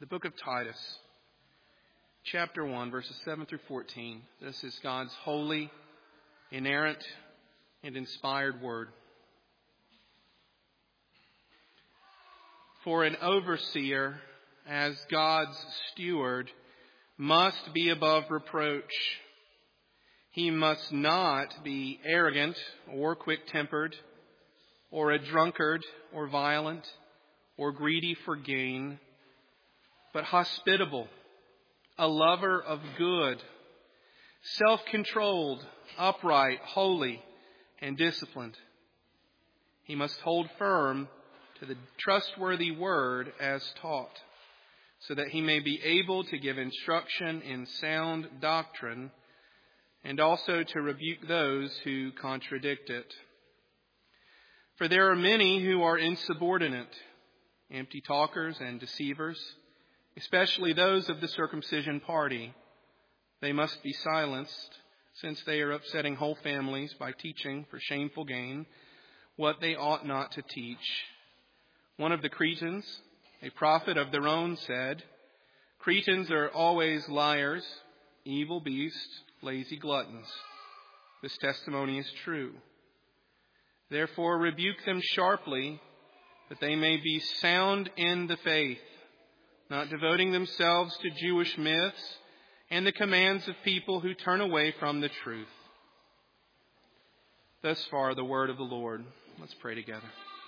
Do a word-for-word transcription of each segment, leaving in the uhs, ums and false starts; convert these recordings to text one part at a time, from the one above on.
The book of Titus, chapter one, verses seven through fourteen. This is God's holy, inerrant, and inspired word. For an overseer, as God's steward, must be above reproach. He must not be arrogant or quick-tempered, or a drunkard or violent, or greedy for gain, but hospitable, a lover of good, self-controlled, upright, holy, and disciplined. He must hold firm to the trustworthy word as taught, so that he may be able to give instruction in sound doctrine, and also to rebuke those who contradict it. For there are many who are insubordinate, empty talkers and deceivers, especially those of the circumcision party. They must be silenced, since they are upsetting whole families by teaching for shameful gain what they ought not to teach. One of the Cretans, a prophet of their own, said, "Cretans are always liars, evil beasts, lazy gluttons." This testimony is true. Therefore rebuke them sharply, that they may be sound in the faith, not devoting themselves to Jewish myths and the commands of people who turn away from the truth. Thus far, the word of the Lord. Let's pray together.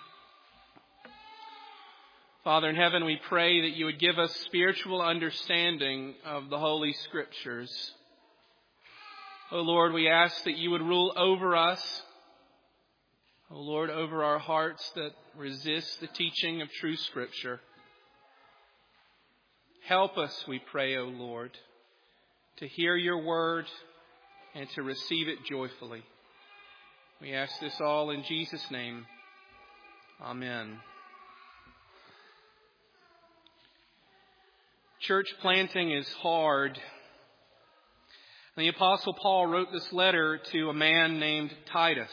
Father in heaven, we pray that you would give us spiritual understanding of the Holy Scriptures. O Lord, we ask that you would rule over us. O Lord, over our hearts that resist the teaching of true Scripture. Help us, we pray, O Lord, to hear your word and to receive it joyfully. We ask this all in Jesus' name. Amen. Church planting is hard. The Apostle Paul wrote this letter to a man named Titus.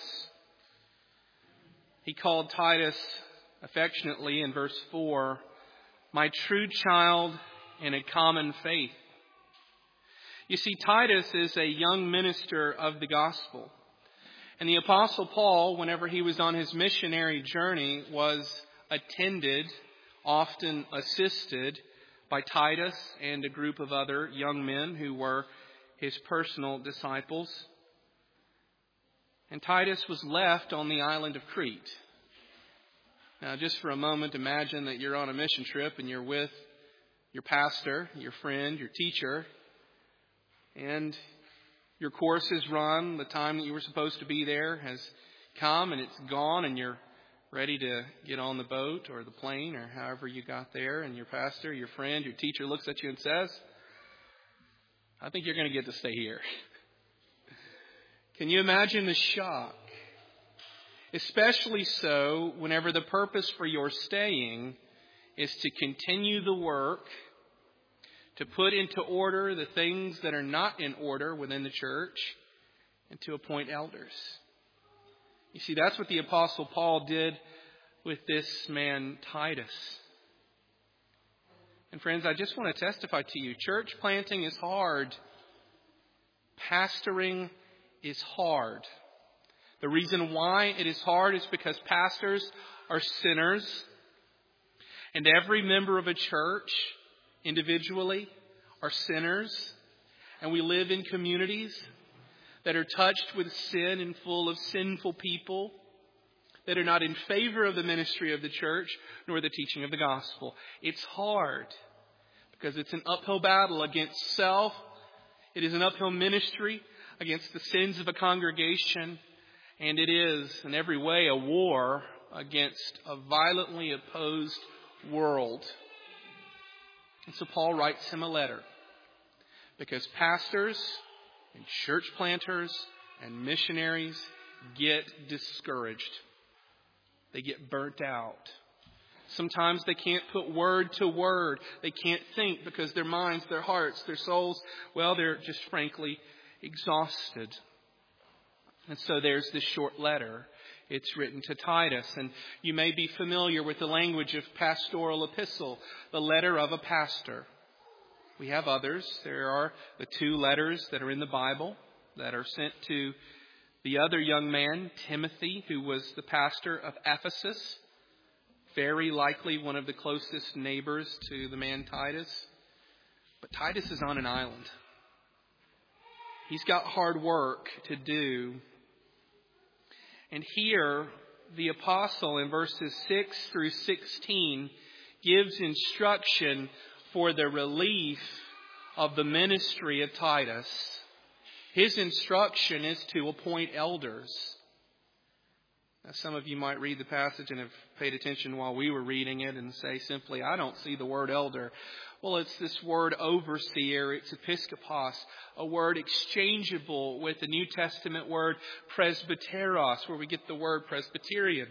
He called Titus affectionately in verse four, "My true child in a common faith." You see, Titus is a young minister of the gospel. And the Apostle Paul, whenever he was on his missionary journey, was attended, often assisted, by Titus and a group of other young men who were his personal disciples. And Titus was left on the island of Crete. Now, just for a moment, imagine that you're on a mission trip and you're with your pastor, your friend, your teacher, and your course is run. The time that you were supposed to be there has come and it's gone, and you're ready to get on the boat or the plane or however you got there, and your pastor, your friend, your teacher looks at you and says, "I think you're going to get to stay here." Can you imagine the shock? Especially so whenever the purpose for your staying is to continue the work, to put into order the things that are not in order within the church, and to appoint elders. You see, that's what the Apostle Paul did with this man Titus. And friends, I just want to testify to you, church planting is hard. Pastoring is hard. The reason why it is hard is because pastors are sinners. And every member of a church, individually, are sinners. And we live in communities that are touched with sin and full of sinful people that are not in favor of the ministry of the church nor the teaching of the gospel. It's hard because it's an uphill battle against self. It is an uphill ministry against the sins of a congregation. And it is, in every way, a war against a violently opposed world. And so Paul writes him a letter because pastors and church planters and missionaries get discouraged. They get burnt out. Sometimes they can't put word to word. They can't think because their minds, their hearts, their souls, well, they're just frankly exhausted. And so there's this short letter. it's written to Titus. And you may be familiar with the language of pastoral epistle, the letter of a pastor. We have others. There are the two letters that are in the Bible that are sent to the other young man, Timothy, who was the pastor of Ephesus, very likely one of the closest neighbors to the man Titus. But Titus is on an island. He's got hard work to do. And here, the apostle in verses six through sixteen gives instruction for the relief of the ministry of Titus. His instruction is to appoint elders. Now, some of you might read the passage and have paid attention while we were reading it and say simply, I don't see the word elder. Well, it's this word overseer, it's episkopos, a word exchangeable with the New Testament word presbyteros, where we get the word Presbyterian.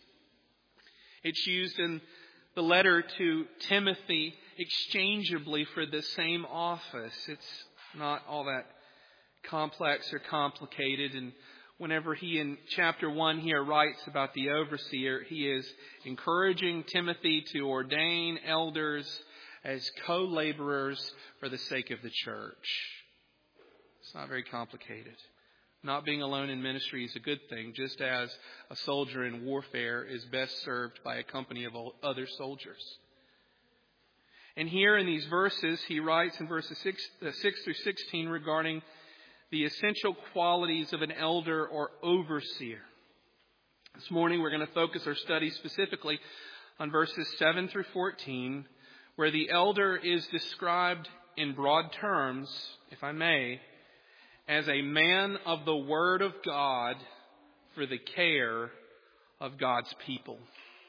It's used in the letter to Timothy exchangeably for the same office. It's not all that complex or complicated. And whenever he in chapter one here writes about the overseer, he is encouraging Timothy to ordain elders as co-laborers for the sake of the church. It's not very complicated. Not being alone in ministry is a good thing, just as a soldier in warfare is best served by a company of other soldiers. And here in these verses, he writes in verses six, uh, six through sixteen regarding the essential qualities of an elder or overseer. This morning we're going to focus our study specifically on verses seven through fourteen, where the elder is described in broad terms, if I may, as a man of the Word of God for the care of God's people.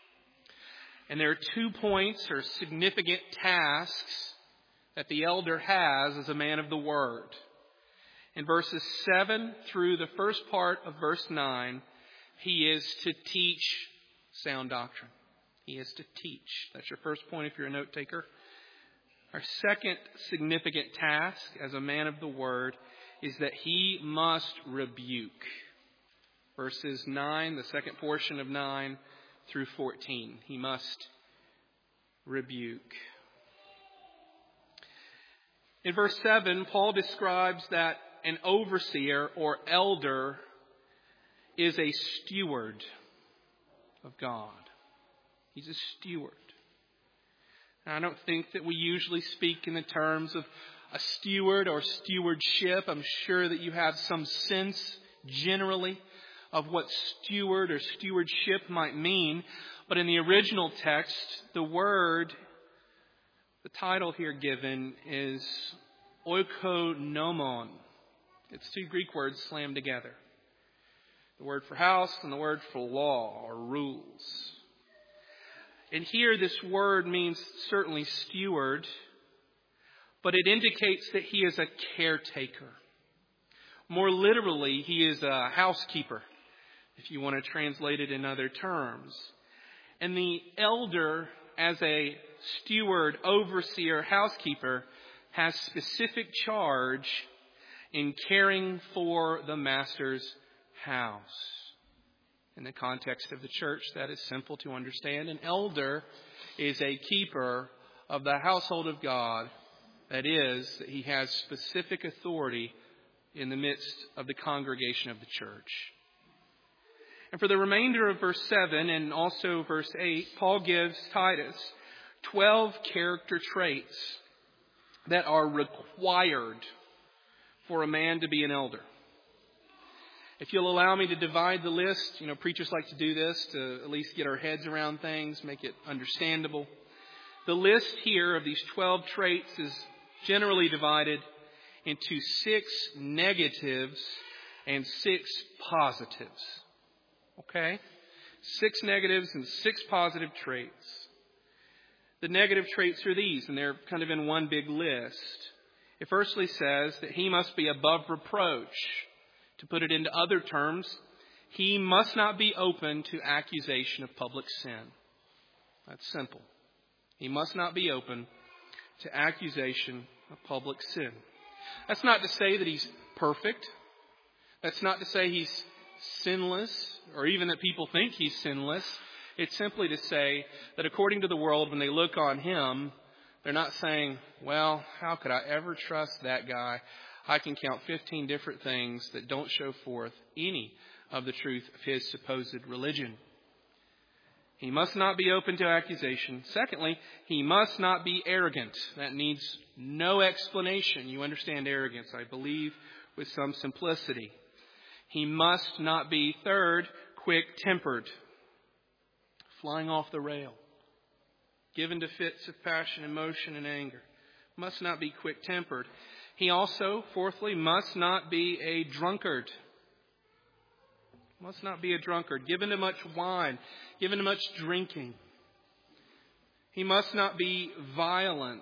And there are two points or significant tasks that the elder has as a man of the Word. In verses seven through the first part of verse nine, he is to teach sound doctrine. He is to teach. That's your first point if you're a note taker. Our second significant task as a man of the Word is that he must rebuke. Verses nine, the second portion of nine through fourteen. He must rebuke. In verse seven, Paul describes that an overseer or elder is a steward of God. He's a steward. Now, I don't think that we usually speak in the terms of a steward or stewardship. I'm sure that you have some sense generally of what steward or stewardship might mean. But in the original text, the word, the title here given is oikonomon. It's two Greek words slammed together. The word for house and the word for law or rules. And here this word means certainly steward, but it indicates that he is a caretaker. More literally, he is a housekeeper, if you want to translate it in other terms. And the elder, as a steward, overseer, housekeeper, has specific charge in caring for the master's house. In the context of the church, that is simple to understand. An elder is a keeper of the household of God. That is, that he has specific authority in the midst of the congregation of the church. And for the remainder of verse seven and also verse eight, Paul gives Titus twelve character traits that are required for a man to be an elder. If you'll allow me to divide the list, you know, preachers like to do this to at least get our heads around things, make it understandable. The list here of these twelve traits is generally divided into six negatives and six positives. Okay? Six negatives and six positive traits. The negative traits are these, and they're kind of in one big list. It firstly says that he must be above reproach. To put it into other terms, he must not be open to accusation of public sin. That's simple. He must not be open to accusation of public sin. That's not to say that he's perfect. That's not to say he's sinless, or even that people think he's sinless. It's simply to say that according to the world, when they look on him, they're not saying, well, how could I ever trust that guy? I can count fifteen different things that don't show forth any of the truth of his supposed religion. He must not be open to accusation. Secondly, he must not be arrogant. That needs no explanation. You understand arrogance, I believe, with some simplicity. He must not be, third, quick-tempered, flying off the rail, given to fits of passion, emotion, and anger. Must not be quick-tempered. He also, fourthly, must not be a drunkard. Must not be a drunkard, given to much wine, given to much drinking. He must not be violent.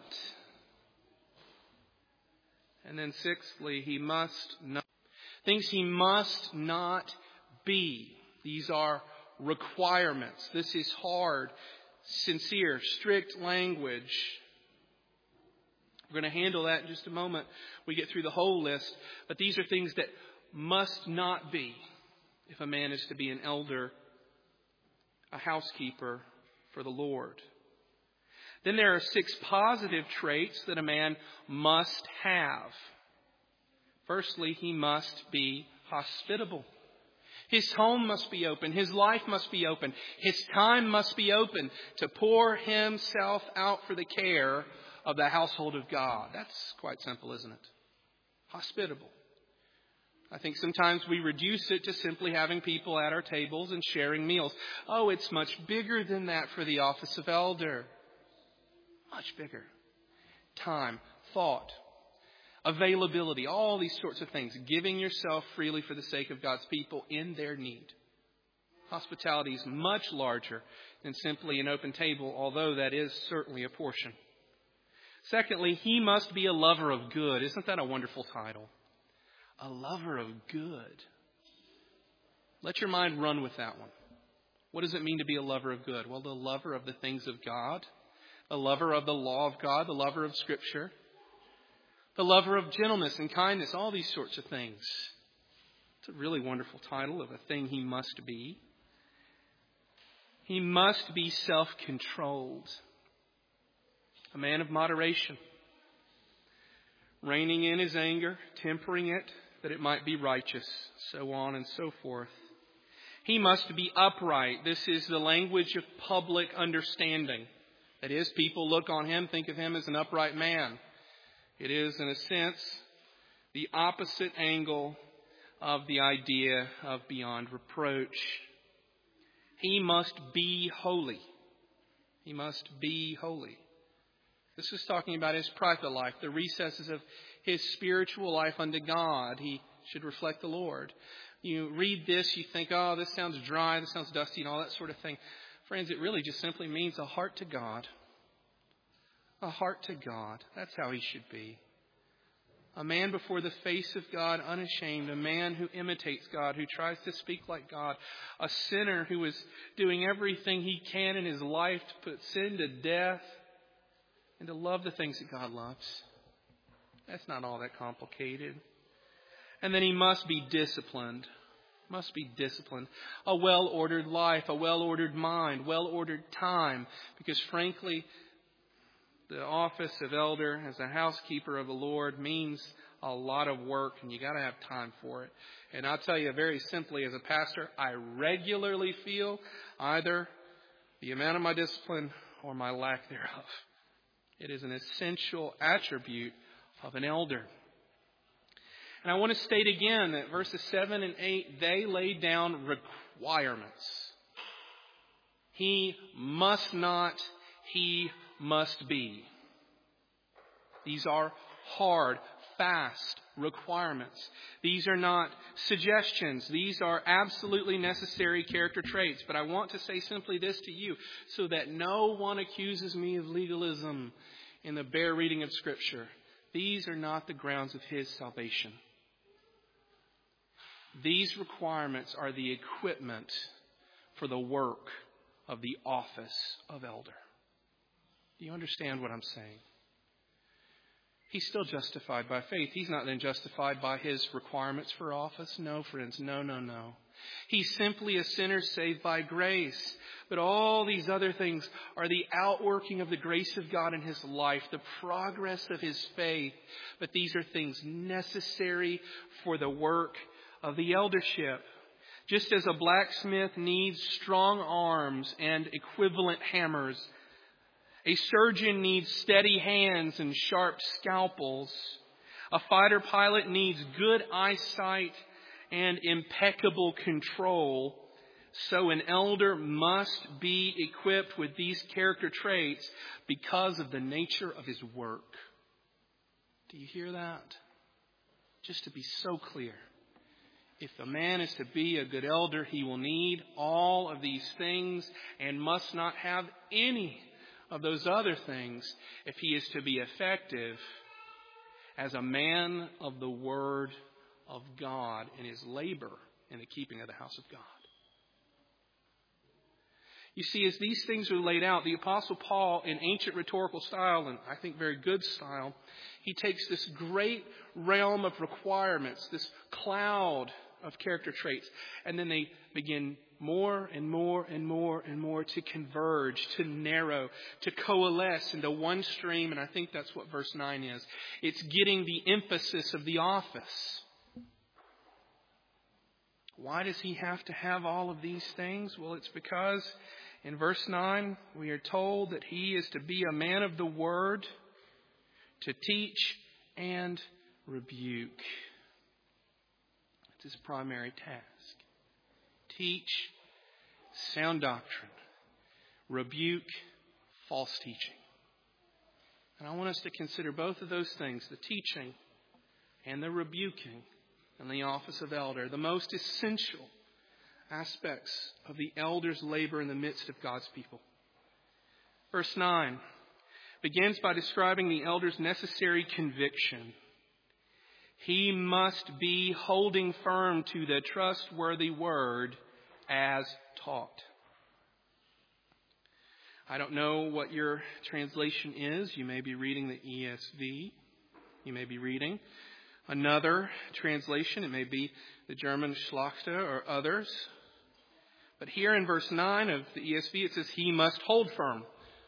And then sixthly, he must not, things he must not be. These are requirements. This is hard, sincere, strict language. We're going to handle that in just a moment. We get through the whole list. But these are things that must not be if a man is to be an elder, a housekeeper for the Lord. Then there are six positive traits that a man must have. Firstly, he must be hospitable. His home must be open. His life must be open. His time must be open to pour himself out for the care of the household of God. That's quite simple, isn't it? Hospitable. I think sometimes we reduce it to simply having people at our tables and sharing meals. Oh, it's much bigger than that for the office of elder. Much bigger. Time, thought, availability, all these sorts of things. Giving yourself freely for the sake of God's people in their need. Hospitality is much larger than simply an open table, although that is certainly a portion. Secondly, he must be a lover of good. Isn't that a wonderful title? A lover of good. Let your mind run with that one. What does it mean to be a lover of good? Well, the lover of the things of God, the lover of the law of God, the lover of Scripture, the lover of gentleness and kindness, all these sorts of things. It's a really wonderful title of a thing he must be. He must be self-controlled. A man of moderation, reining in his anger, tempering it, that it might be righteous, so on and so forth. He must be upright. This is the language of public understanding. That is, people look on him, think of him as an upright man. It is, in a sense, the opposite angle of the idea of beyond reproach. He must be holy. He must be holy. This is talking about his private life, the recesses of his spiritual life unto God. He should reflect the Lord. You read this, you think, oh, this sounds dry, this sounds dusty, and all that sort of thing. Friends, it really just simply means a heart to God. A heart to God. That's how he should be. A man before the face of God, unashamed. A man who imitates God, who tries to speak like God. A sinner who is doing everything he can in his life to put sin to death and to love the things that God loves. That's not all that complicated. And then he must be disciplined. Must be disciplined. A well-ordered life, a well-ordered mind, well-ordered time. Because frankly, the office of elder as a housekeeper of the Lord means a lot of work, and you got to have time for it. And I'll tell you very simply, as a pastor, I regularly feel either the amount of my discipline or my lack thereof. It is an essential attribute of an elder. And I want to state again that verses seven and eight, they lay down requirements. He must not, he must be. These are hard, fast requirements. These are not suggestions. These are absolutely necessary character traits. But I want to say simply this to you so that no one accuses me of legalism in the bare reading of Scripture. These are not the grounds of his salvation. These requirements are the equipment for the work of the office of elder. Do you understand what I'm saying? He's still justified by faith. He's not then justified by his requirements for office. No, friends, no, no, no. He's simply a sinner saved by grace. But all these other things are the outworking of the grace of God in his life, the progress of his faith. But these are things necessary for the work of the eldership. Just as a blacksmith needs strong arms and equivalent hammers, a surgeon needs steady hands and sharp scalpels, a fighter pilot needs good eyesight and impeccable control, so an elder must be equipped with these character traits because of the nature of his work. Do you hear that? Just to be so clear. If a man is to be a good elder, he will need all of these things and must not have any of those other things if he is to be effective as a man of the Word of God in his labor in the keeping of the house of God. You see, as these things are laid out, the Apostle Paul, in ancient rhetorical style, and I think very good style, he takes this great realm of requirements, this cloud of character traits, and then they begin more and more and more and more to converge, to narrow, to coalesce into one stream, and I think that's what verse nine is. It's getting the emphasis of the office. Why does he have to have all of these things? Well, it's because in verse nine, we are told that he is to be a man of the Word, to teach and rebuke. It's his primary task. Teach sound doctrine. Rebuke false teaching. And I want us to consider both of those things, the teaching and the rebuking in the office of elder, the most essential aspects of the elder's labor in the midst of God's people. Verse nine begins by describing the elder's necessary conviction. He must be holding firm to the trustworthy word as taught. I don't know what your translation is. You may be reading the E S V. You may be reading another translation. It may be the German Schlachter or others. But here in verse nine of the E S V, it says, he must hold firm.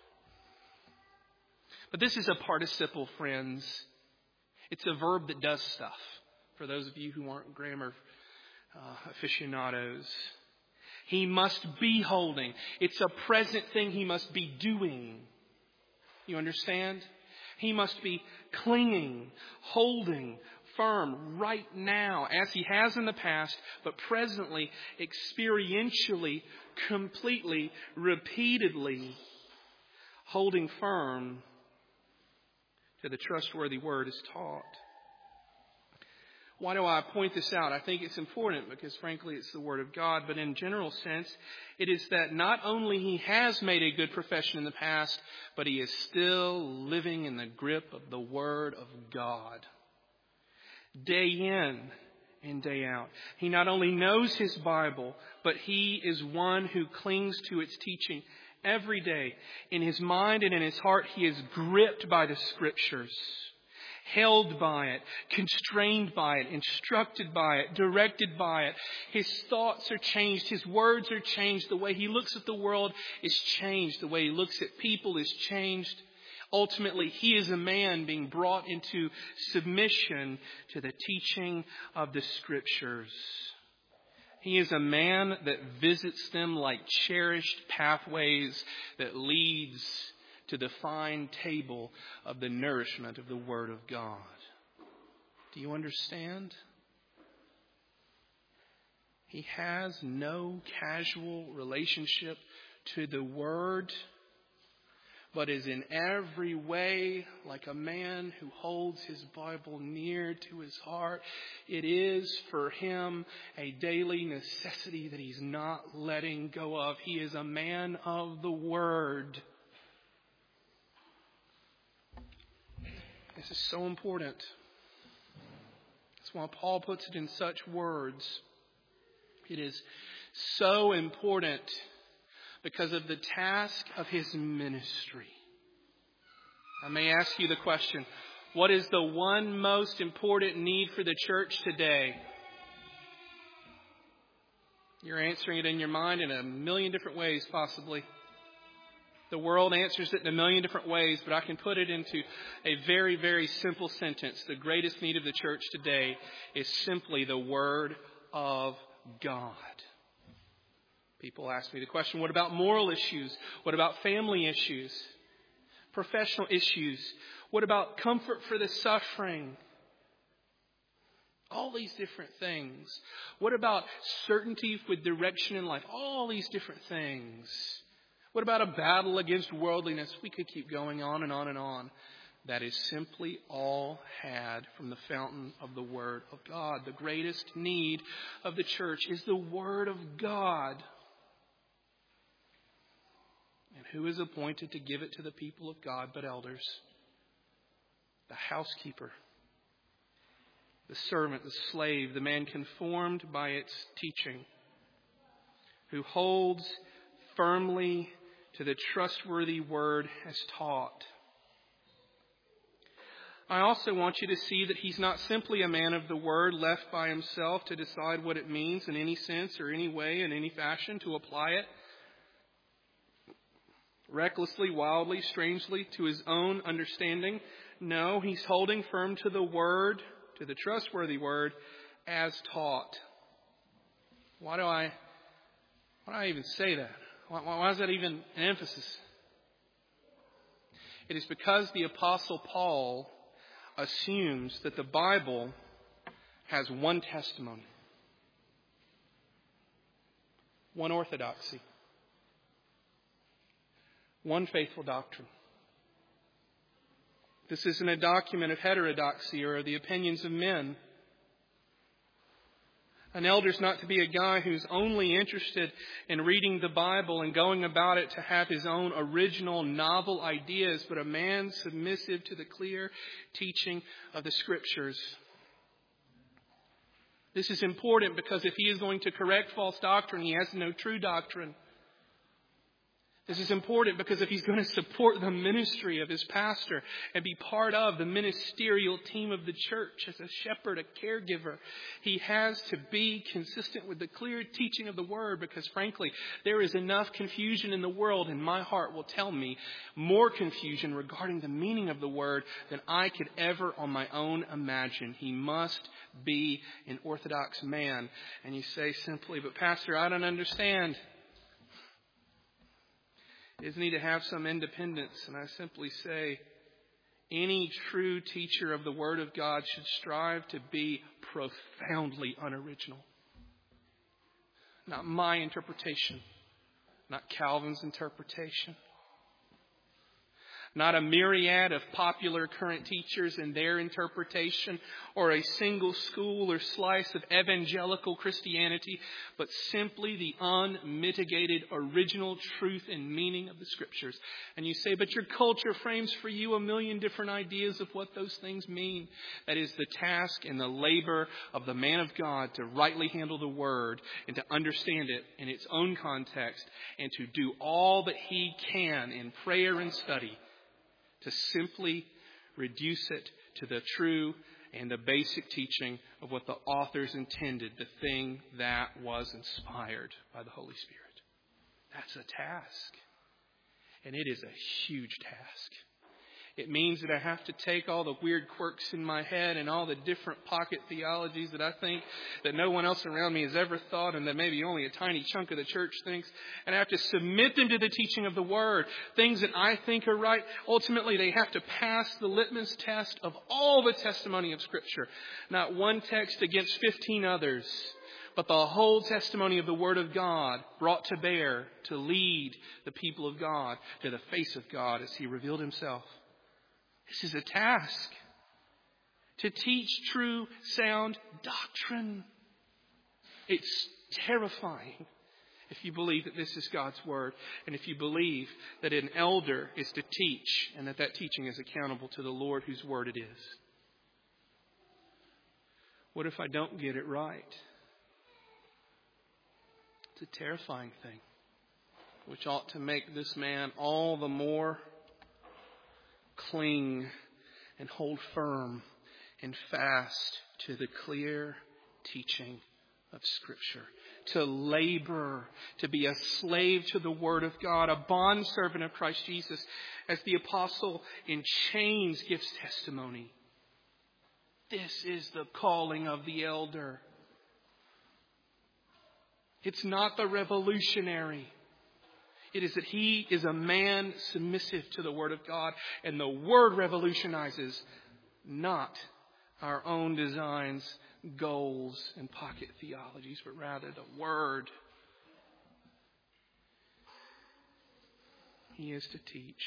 But this is a participle, friends. It's a verb that does stuff. For those of you who aren't grammar uh, aficionados. He must be holding. It's a present thing he must be doing. You understand? He must be clinging, holding firm right now, as he has in the past, but presently, experientially, completely, repeatedly, holding firm to the trustworthy word as taught. Why do I point this out? I think it's important because, frankly, it's the Word of God. But in general sense, it is that not only he has made a good profession in the past, but he is still living in the grip of the Word of God. Day in and day out. He not only knows his Bible, but he is one who clings to its teaching every day. In his mind and in his heart, he is gripped by the Scriptures. Held by it, constrained by it, instructed by it, directed by it. His thoughts are changed. His words are changed. The way he looks at the world is changed. The way he looks at people is changed. Ultimately, he is a man being brought into submission to the teaching of the Scriptures. He is a man that visits them like cherished pathways that leads to the fine table of the nourishment of the Word of God. Do you understand? He has no casual relationship to the Word, but is in every way like a man who holds his Bible near to his heart. It is for him a daily necessity that he's not letting go of. He is a man of the Word. This is so important. That's why Paul puts it in such words. It is so important because of the task of his ministry. I may ask you the question, what is the one most important need for the church today? You're answering it in your mind in a million different ways, possibly. The world answers it in a million different ways, but I can put it into a very, very simple sentence. The greatest need of the church today is simply the Word of God. People ask me the question, what about moral issues? What about family issues? Professional issues? What about comfort for the suffering? All these different things. What about certainty with direction in life? All these different things. What about a battle against worldliness? We could keep going on and on and on. That is simply all had from the fountain of the Word of God. The greatest need of the church is the Word of God. And who is appointed to give it to the people of God but elders? The housekeeper, the servant, the slave, the man conformed by its teaching, who holds firmly to the trustworthy word as taught. I also want you to see that he's not simply a man of the word left by himself to decide what it means in any sense or any way, in any fashion, to apply it recklessly, wildly, strangely to his own understanding. No, he's holding firm to the word, to the trustworthy word, as taught. Why do I, why do I even say that? Why, why is that even an emphasis? It is because the Apostle Paul assumes that the Bible has one testimony, one orthodoxy, one faithful doctrine. This isn't a document of heterodoxy or the opinions of men. An elder's not to be a guy who's only interested in reading the Bible and going about it to have his own original novel ideas, but a man submissive to the clear teaching of the Scriptures. This is important because if he is going to correct false doctrine, he has no true doctrine. This is important because if he's going to support the ministry of his pastor and be part of the ministerial team of the church as a shepherd, a caregiver, he has to be consistent with the clear teaching of the Word, because frankly, there is enough confusion in the world, and my heart will tell me more confusion regarding the meaning of the Word than I could ever on my own imagine. He must be an orthodox man. And you say simply, but Pastor, I don't understand. Isn't he to have some independence? And I simply say, any true teacher of the Word of God should strive to be profoundly unoriginal. Not my interpretation, not Calvin's interpretation. Not a myriad of popular current teachers and their interpretation, or a single school or slice of evangelical Christianity, but simply the unmitigated original truth and meaning of the Scriptures. And you say, but your culture frames for you a million different ideas of what those things mean. That is the task and the labor of the man of God to rightly handle the Word and to understand it in its own context and to do all that he can in prayer and study to simply reduce it to the true and the basic teaching of what the authors intended, the thing that was inspired by the Holy Spirit. That's a task. And it is a huge task. It means that I have to take all the weird quirks in my head and all the different pocket theologies that I think that no one else around me has ever thought and that maybe only a tiny chunk of the church thinks. And I have to submit them to the teaching of the Word. Things that I think are right. Ultimately, they have to pass the litmus test of all the testimony of Scripture. Not one text against fifteen others, but the whole testimony of the Word of God brought to bear to lead the people of God to the face of God as He revealed Himself. This is a task. To teach true, sound doctrine. It's terrifying if you believe that this is God's Word, and if you believe that an elder is to teach and that that teaching is accountable to the Lord whose Word it is. What if I don't get it right? It's a terrifying thing, which ought to make this man all the more cling and hold firm and fast to the clear teaching of Scripture. to labor, to be a slave to the Word of God, a bondservant of Christ Jesus, as the apostle in chains gives testimony. This is the calling of the elder. It's not the revolutionary. It is that he is a man submissive to the Word of God. And the Word revolutionizes, not our own designs, goals, and pocket theologies, but rather the Word. He is to teach.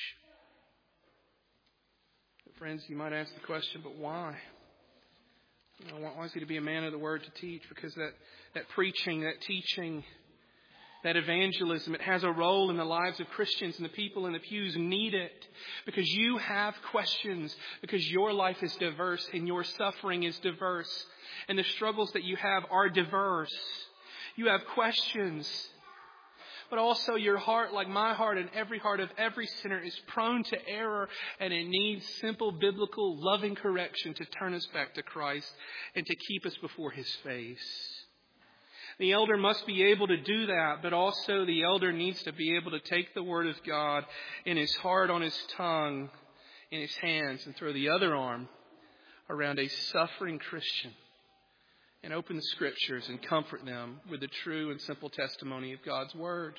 But friends, you might ask the question, but why? You know, why is he to be a man of the Word to teach? Because that, that preaching, that teaching, that evangelism, it has a role in the lives of Christians, and the people in the pews need it. Because you have questions, because your life is diverse and your suffering is diverse. And the struggles that you have are diverse. You have questions. But also your heart, like my heart and every heart of every sinner, is prone to error, and it needs simple, biblical, loving correction to turn us back to Christ and to keep us before His face. The elder must be able to do that, but also the elder needs to be able to take the Word of God in his heart, on his tongue, in his hands, and throw the other arm around a suffering Christian and open the Scriptures and comfort them with the true and simple testimony of God's Word.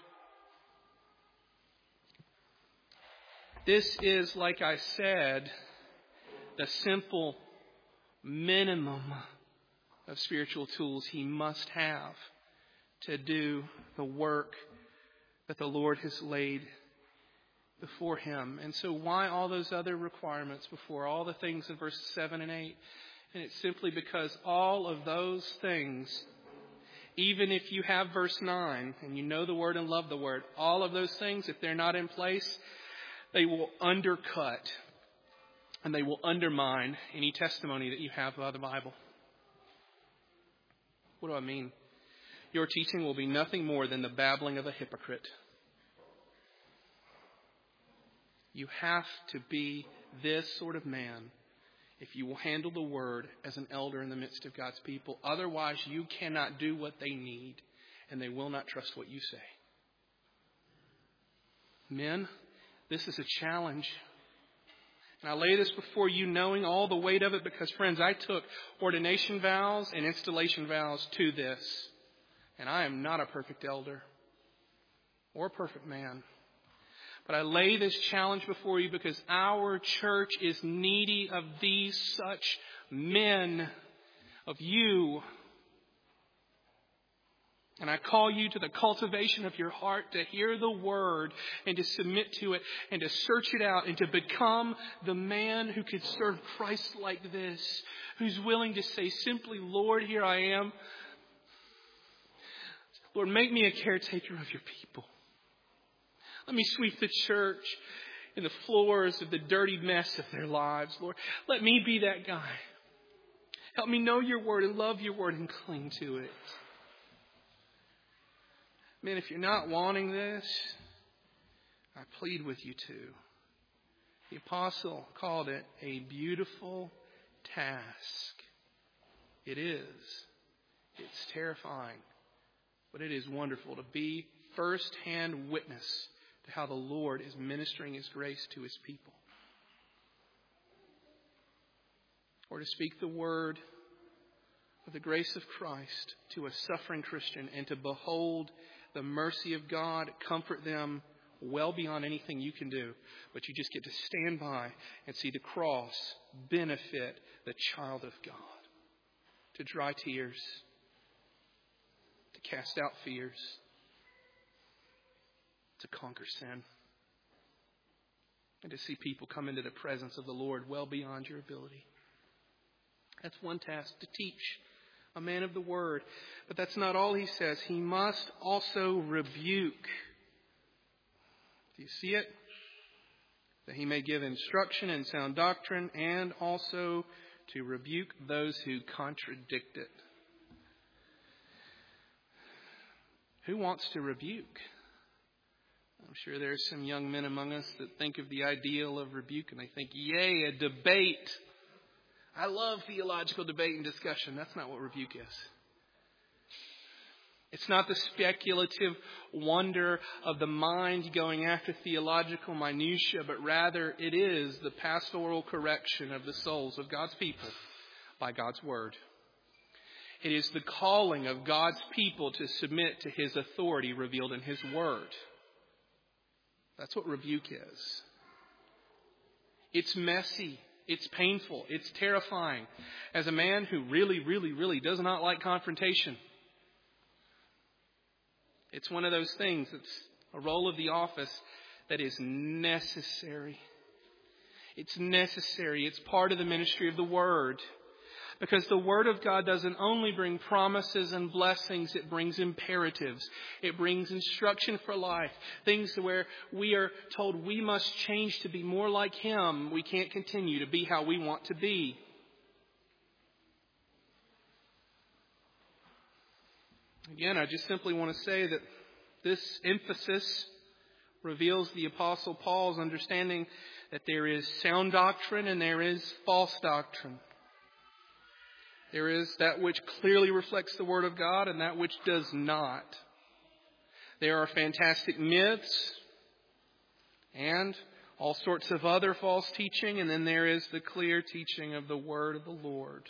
This is, like I said, the simple minimum of spiritual tools he must have to do the work that the Lord has laid before him. And so why all those other requirements before all the things in verses seven and eight? And it's simply because all of those things, even if you have verse nine and you know the Word and love the Word, all of those things, if they're not in place, they will undercut and they will undermine any testimony that you have about the Bible. What do I mean? Your teaching will be nothing more than the babbling of a hypocrite. You have to be this sort of man if you will handle the Word as an elder in the midst of God's people. Otherwise, you cannot do what they need, and they will not trust what you say. Men, this is a challenge. And I lay this before you knowing all the weight of it because, friends, I took ordination vows and installation vows to this. And I am not a perfect elder or a perfect man. But I lay this challenge before you because our church is needy of these such men, of you. And I call you to the cultivation of your heart to hear the Word and to submit to it and to search it out and to become the man who could serve Christ like this, who's willing to say simply, Lord, here I am. Lord, make me a caretaker of your people. Let me sweep the church and the floors of the dirty mess of their lives, Lord. Let me be that guy. Help me know your Word and love your Word and cling to it. Man, if you're not wanting this, I plead with you to. The apostle called it a beautiful task. It is. It's terrifying. But it is wonderful to be first-hand witness to how the Lord is ministering His grace to His people. Or to speak the word of the grace of Christ to a suffering Christian and to behold the mercy of God, comfort them well beyond anything you can do. But you just get to stand by and see the cross benefit the child of God. To dry tears. To cast out fears. To conquer sin. And to see people come into the presence of the Lord well beyond your ability. That's one task, to teach. A man of the Word. But that's not all he says. He must also rebuke. Do you see it? That he may give instruction and sound doctrine, and also to rebuke those who contradict it. Who wants to rebuke? I'm sure there are some young men among us that think of the ideal of rebuke and they think, yay, a debate. I love theological debate and discussion. That's not what rebuke is. It's not the speculative wonder of the mind going after theological minutiae, but rather it is the pastoral correction of the souls of God's people by God's Word. It is the calling of God's people to submit to His authority revealed in His Word. That's what rebuke is. It's messy. It's painful. It's terrifying. As a man who really, really, really does not like confrontation, it's one of those things that's a role of the office that is necessary. It's necessary. It's part of the ministry of the Word. Because the Word of God doesn't only bring promises and blessings, it brings imperatives. It brings instruction for life. Things where we are told we must change to be more like Him. We can't continue to be how we want to be. Again, I just simply want to say that this emphasis reveals the Apostle Paul's understanding that there is sound doctrine and there is false doctrine. There is that which clearly reflects the Word of God and that which does not. There are fantastic myths and all sorts of other false teaching, and then there is the clear teaching of the Word of the Lord.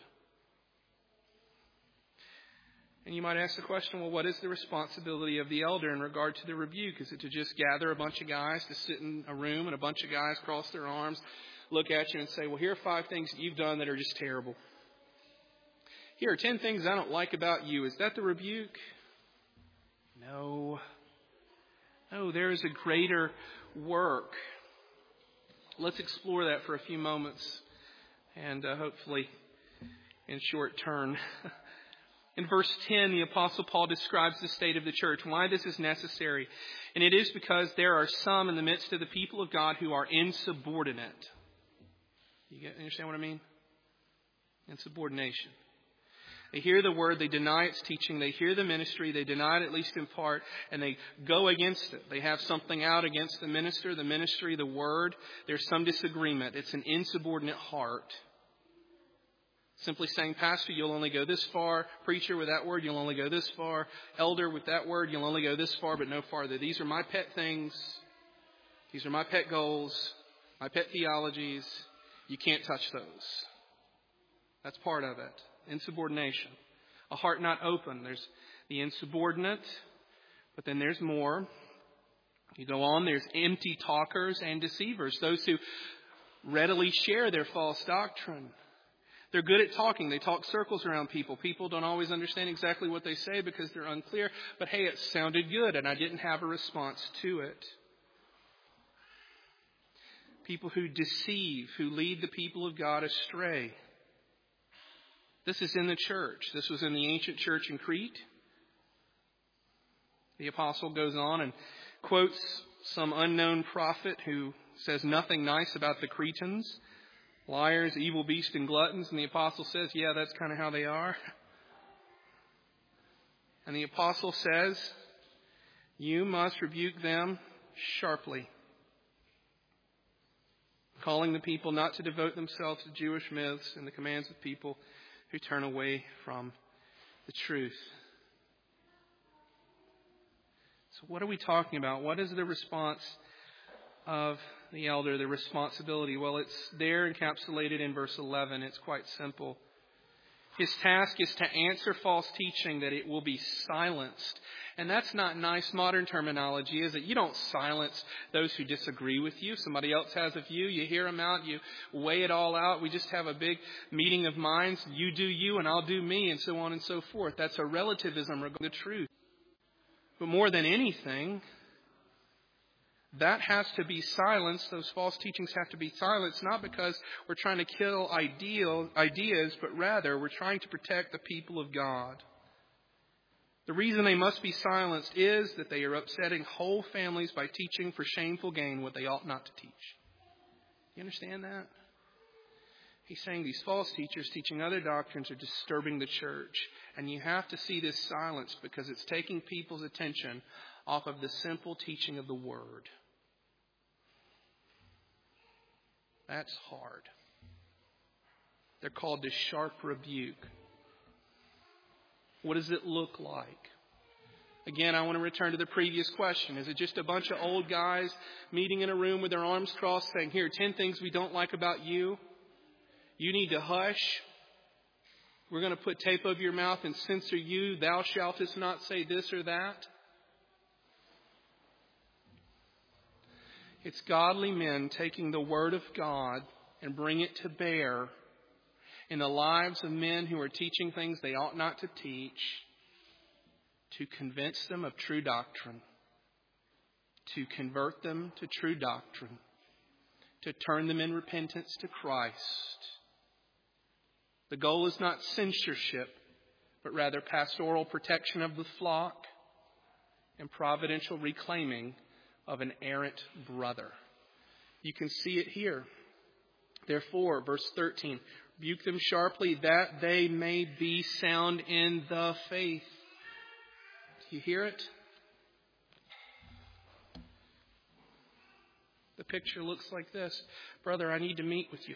And you might ask the question, well, what is the responsibility of the elder in regard to the rebuke? Is it to just gather a bunch of guys to sit in a room and a bunch of guys cross their arms, look at you and say, well, here are five things that you've done that are just terrible. Here are ten things I don't like about you. Is that the rebuke? No. No, there is a greater work. Let's explore that for a few moments and uh, hopefully in short turn. In verse ten, the Apostle Paul describes the state of the church, why this is necessary. And it is because there are some in the midst of the people of God who are insubordinate. You get, understand what I mean? Insubordination. They hear the word, they deny its teaching, they hear the ministry, they deny it at least in part, and they go against it. They have something out against the minister, the ministry, the word. There's some disagreement. It's an insubordinate heart. Simply saying, Pastor, you'll only go this far. Preacher, with that word, you'll only go this far. Elder, with that word, you'll only go this far, but no farther. These are my pet things. These are my pet goals, my pet theologies. You can't touch those. That's part of it. Insubordination. A heart not open. There's the insubordinate, but then there's more. You go on, there's empty talkers and deceivers. Those who readily share their false doctrine. They're good at talking. They talk circles around people. People don't always understand exactly what they say because they're unclear. But hey, it sounded good and I didn't have a response to it. People who deceive, who lead the people of God astray. This is in the church. This was in the ancient church in Crete. The apostle goes on and quotes some unknown prophet who says nothing nice about the Cretans. Liars, evil beasts, and gluttons. And the apostle says, yeah, that's kind of how they are. And the apostle says, you must rebuke them sharply. Calling the people not to devote themselves to Jewish myths and the commands of people who turn away from the truth. So what are we talking about? What is the response of the elder, the responsibility? Well, it's there encapsulated in verse eleven. It's quite simple. His task is to answer false teaching that it will be silenced. And that's not nice modern terminology, is it? You don't silence those who disagree with you. Somebody else has a view. You hear them out. You weigh it all out. We just have a big meeting of minds. You do you and I'll do me, and so on and so forth. That's a relativism regarding the truth. But more than anything, that has to be silenced. Those false teachings have to be silenced, not because we're trying to kill ideal ideas, but rather we're trying to protect the people of God. The reason they must be silenced is that they are upsetting whole families by teaching for shameful gain what they ought not to teach. You understand that? He's saying these false teachers teaching other doctrines are disturbing the church. And you have to see this silence because it's taking people's attention off of the simple teaching of the Word. That's hard. They're called to sharp rebuke. What does it look like? Again, I want to return to the previous question. Is it just a bunch of old guys meeting in a room with their arms crossed saying, here, ten things we don't like about you. You need to hush. We're going to put tape over your mouth and censor you. Thou shalt not say this or that. It's godly men taking the Word of God and bring it to bear in the lives of men who are teaching things they ought not to teach, to convince them of true doctrine, to convert them to true doctrine, to turn them in repentance to Christ. The goal is not censorship, but rather pastoral protection of the flock and providential reclaiming of an errant brother. You can see it here. Therefore, verse thirteen, rebuke them sharply that they may be sound in the faith. Do you hear it? The picture looks like this. Brother, I need to meet with you.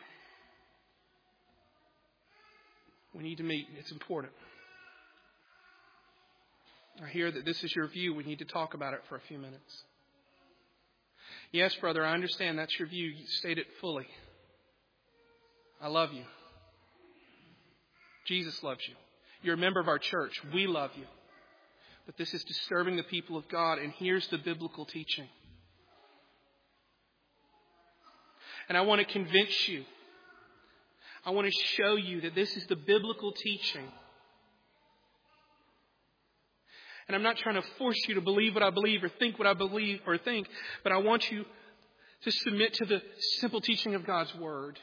We need to meet. It's important. I hear that this is your view. We need to talk about it for a few minutes. Yes, brother, I understand that's your view. You state it fully. I love you. Jesus loves you. You're a member of our church. We love you. But this is disturbing the people of God, and here's the biblical teaching. And I want to convince you. I want to show you that this is the biblical teaching. And I'm not trying to force you to believe what I believe or think what I believe or think, but I want you to submit to the simple teaching of God's Word.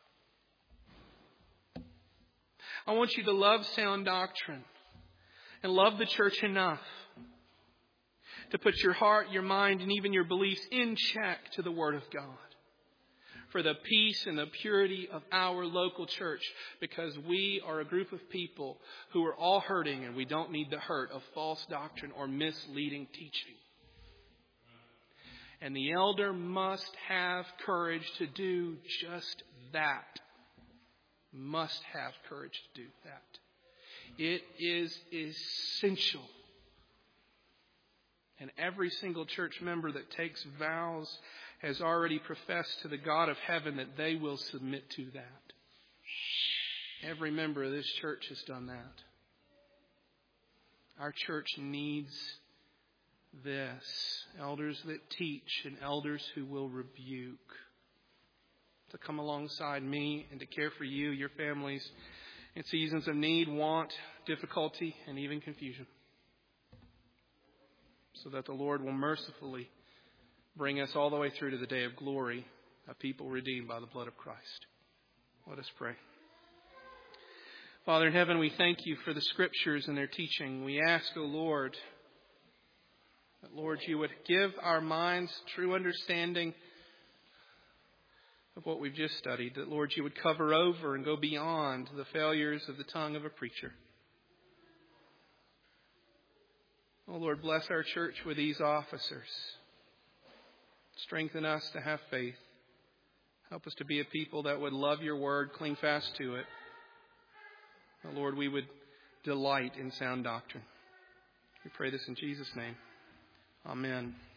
I want you to love sound doctrine and love the church enough to put your heart, your mind, and even your beliefs in check to the Word of God for the peace and the purity of our local church, because we are a group of people who are all hurting, and we don't need the hurt of false doctrine or misleading teaching. And the elder must have courage to do just that. Must have courage to do that. It is essential. And every single church member that takes vows has already professed to the God of heaven that they will submit to that. Every member of this church has done that. Our church needs this. Elders that teach and elders who will rebuke. To come alongside me and to care for you, your families, in seasons of need, want, difficulty, and even confusion. So that the Lord will mercifully bring us all the way through to the day of glory, a people redeemed by the blood of Christ. Let us pray. Father in heaven, we thank you for the Scriptures and their teaching. We ask, O Lord, that, Lord, you would give our minds true understanding of what we've just studied. That, Lord, you would cover over and go beyond the failures of the tongue of a preacher. Oh, Lord, bless our church with these officers. Strengthen us to have faith. Help us to be a people that would love your word, cling fast to it. Oh, Lord, we would delight in sound doctrine. We pray this in Jesus' name. Amen.